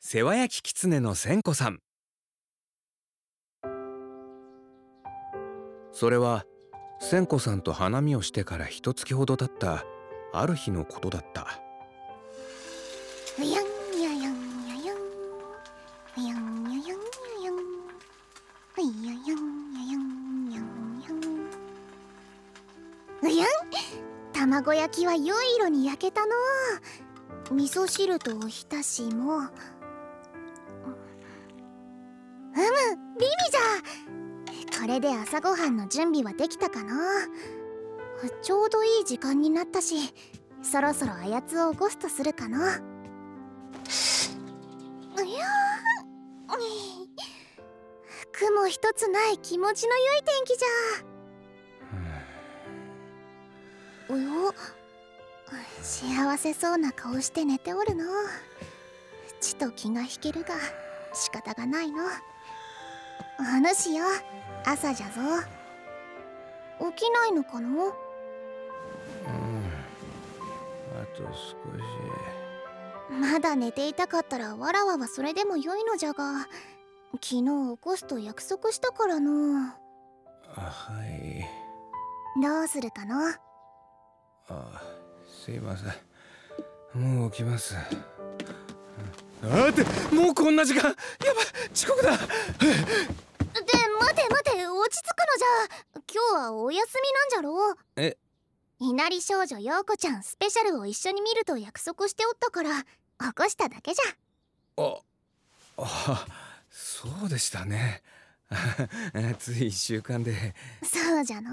世話焼き狐の千子さん。それは千子さんと花見をしてから一月ほど経ったある日のことだった。 うやんややんややんうやんややんややんうやんややんややんやんうやん。卵焼きは良い色に焼けたの。味噌汁とおひたしもビビじゃ。これで朝ごはんの準備はできたかな。ちょうどいい時間になったし、そろそろあやつを起こすとするかな。いや雲一つない気持ちの良い天気じゃ。およ、幸せそうな顔して寝ておるの。ちと気が引けるが仕方がないの。お主よ、朝じゃぞ。起きないのかの？ あと少し。 まだ寝ていたかったらわらわはそれでも良いのじゃが、昨日起こすと約束したからの。 はい。 どうするかの？ すいません。もう起きます。もうこんな時間。やばい、遅刻だ。 待て、落ち着くのじゃ。今日はお休みなんじゃろう。稲荷少女陽子ちゃんスペシャルを一緒に見ると約束しておったから起こしただけじゃ。 そうでしたね。つい1週間で。 そうじゃの。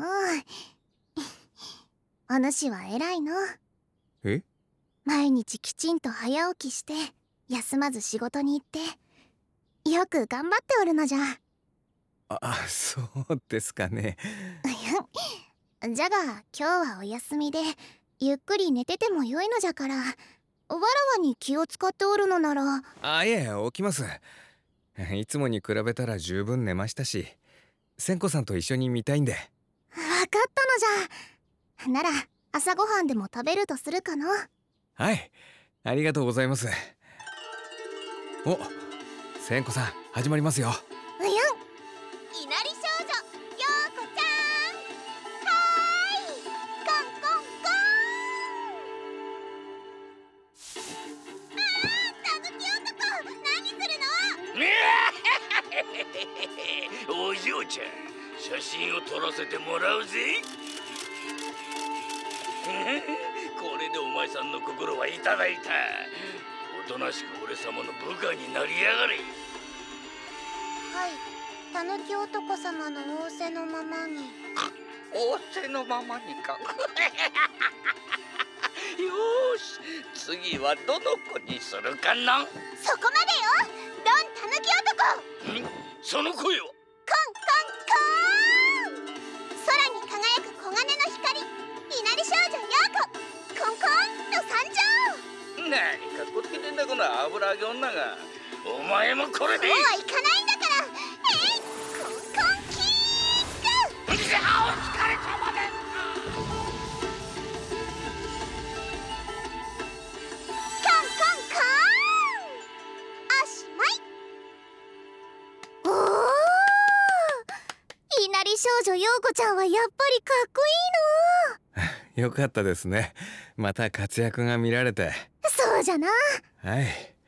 お主は偉いの。毎日きちんと早起きして休まず仕事に行ってよく頑張っておるのじゃ。 そうですかね。 じゃが今日はお休みでゆっくり寝ててもよいのじゃから、わらわに気を使っておるのなら。 いえ、起きます。いつもに比べたら十分寝ましたし、千子さんと一緒に見たいんで。 分かったのじゃ。なら朝ごはんでも食べるとするかの。 はい、ありがとうございます。お、千子さん始まりますよ。 うやん。稲荷少女陽子ちゃん、はーい、コンコンコーン。たぬき男、何するの？ お嬢ちゃん、写真を撮らせてもらうぜ。これでお前さんの心はいただいた。おとなしく俺様の部下になりやがれ。 はい、たぬき男様の仰せのままに。 仰せのままにか。よーし、次はどの子にするかな。 そこまでよ、ドンたぬき男。 その声はコンコンコーン。空に輝く黄金の光、稲荷少女陽子、コンコンと参上。 何かこつけてんだこの油揚げ女が。お前もこれで。 そうはいかないんだから。コンコンキック。 お疲れ様です。 コンコンコーン。おしまい。おお、稲荷少女陽子ちゃんはやっぱりかっこいいの。 よかったですね。また活躍が見られて。 そうじゃな。 はい。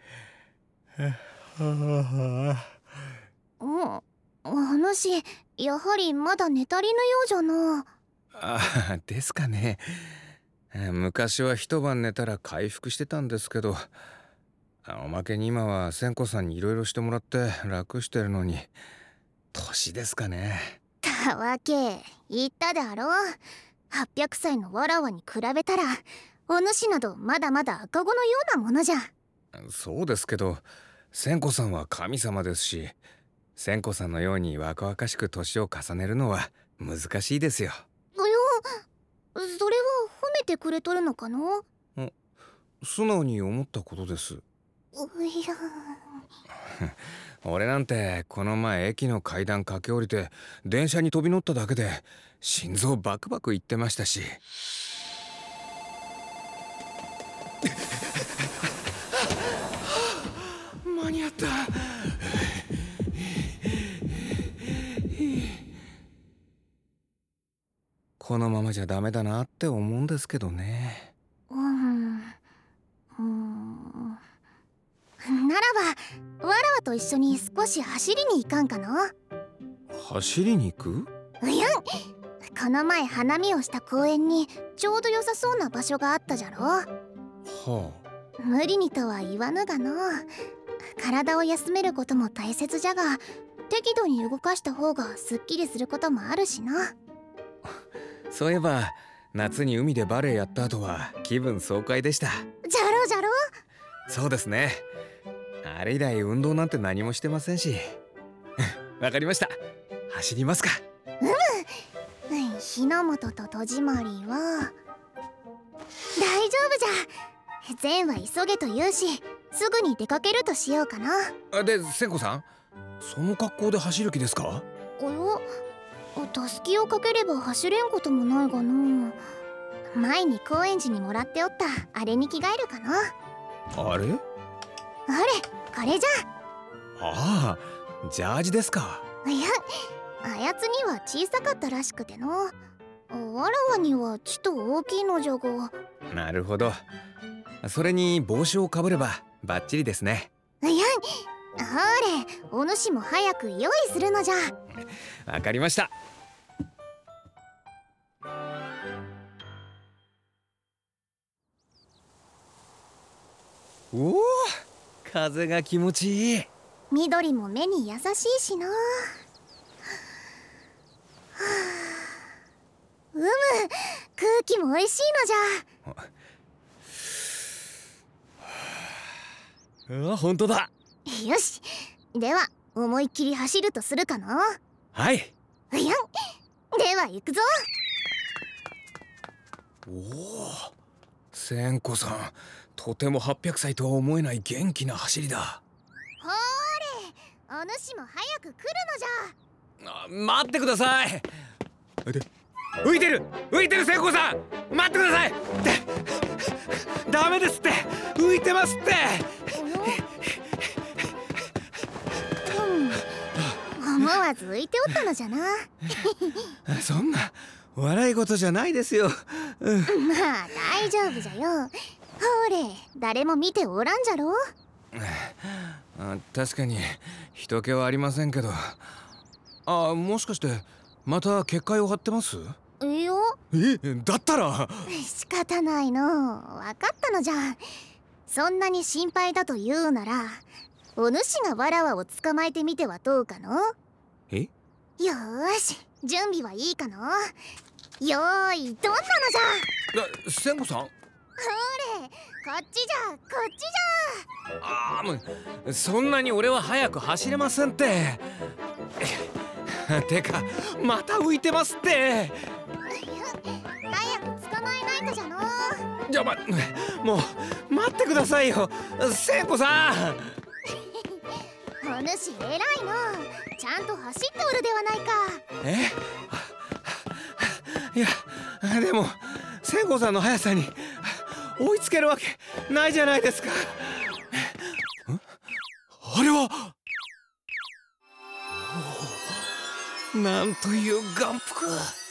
お主やはりまだ寝足りぬようじゃな。 ですかね。昔は一晩寝たら回復してたんですけど、おまけに今は千子さんにいろいろしてもらって楽してるのに、年ですかね。 たわけ言ったであろう。800歳のわらわに比べたらお主などまだまだ赤子のようなものじゃ。 そうですけど、千子さんは神様ですし、千子さんのように若々しく年を重ねるのは難しいですよ。 それは褒めてくれとるのかな？ 素直に思ったことです。俺なんてこの前駅の階段駆け下りて電車に飛び乗っただけで心臓バクバクいってましたし。間に合ったこのままじゃダメだなって思うんですけどね。 ならばわらわと一緒に少し走りに行かんかな。 走りに行く？ うやん、この前花見をした公園にちょうど良さそうな場所があったじゃろ。 は無理にとは言わぬがの、体を休めることも大切じゃが、適度に動かした方がすっきりすることもあるしな。 あ、そういえば夏に海でバレエやった後は気分爽快でした。 じゃろじゃろ。 そうですね。あれ以来運動なんて何もしてませんしわかりました。走りますか。 日の本と戸締まりは大丈夫じゃ。善は急げと言うし、すぐに出かけるとしようかな。 で、千子さん、その格好で走る気ですか？ およ、たすきをかければ走れんこともないがの。前に高円寺にもらっておったあれに着替えるかな。 あれ？ あれ、これじゃ。 ああ、ジャージですか。 いや、あやつには小さかったらしくての。わらわにはちと大きいのじゃが。 なるほど。それに帽子をかぶればバッチリですね。 いや、ほれ、お主も早く用意するのじゃ。 わかりました。おお、風が気持ちいい。 緑も目に優しいしな。空気も美味しいのじゃ。本当だ。 よし、では思いっきり走るとするかな。 はい。 うやん、では行くぞ。 おお、千子さん、とても800歳とは思えない元気な走りだ。 ほーれ、お主も早く来るのじゃ。 待ってください。浮いてる千子さん、待ってください。ダメですって、浮いてますって。 思わず浮いておったのじゃな。 そんな笑い事じゃないですよ。 まあ大丈夫じゃよ。ほれ、誰も見ておらんじゃろ。 確かに人気はありませんけど。もしかしてまた結界を張ってます？ いや、 だったら仕方ないの。分かったのじゃ。そんなに心配だと言うなら、お主がわらわを捕まえてみてはどうかの？よーし、準備はいいかの？よーい、どんなのじゃ。 千子さん、 ほれ、こっちじゃ、こっちじゃ。 そんなに俺は早く走れませんって。てか、また浮いてますって。 早く捕まえないとじゃの。 じゃ、もう待ってくださいよ、千子さん。 お主偉いの。ちゃんと走っておるではないか。 いや、でも千子さんの速さに追いつけるわけないじゃないですか。あれはなんという眼福。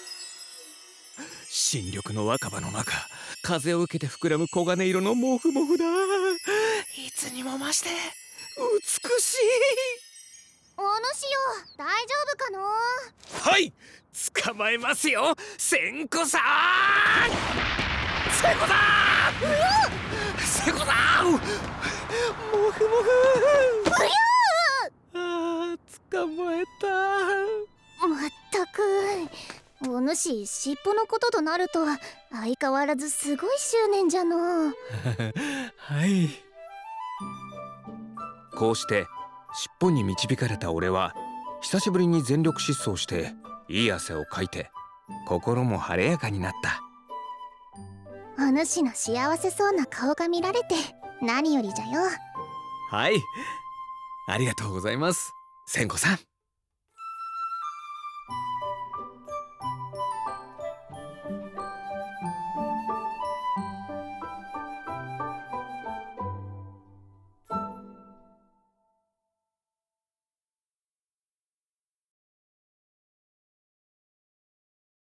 新緑の若葉の中、風を受けて膨らむ黄金色のモフモフだ。いつにも増して美しい。 お主よ、大丈夫かの？ はい、捕まえますよ、千子さん。千子さん、千子さん、モフモフ。捕まえた。 まったく、お主尻尾のこととなると相変わらずすごい執念じゃの。 はい。こうして尻尾に導かれた俺は久しぶりに全力疾走していい汗をかいて心も晴れやかになった。 お主の幸せそうな顔が見られて何よりじゃよ。 はい、ありがとうございます、千子さん。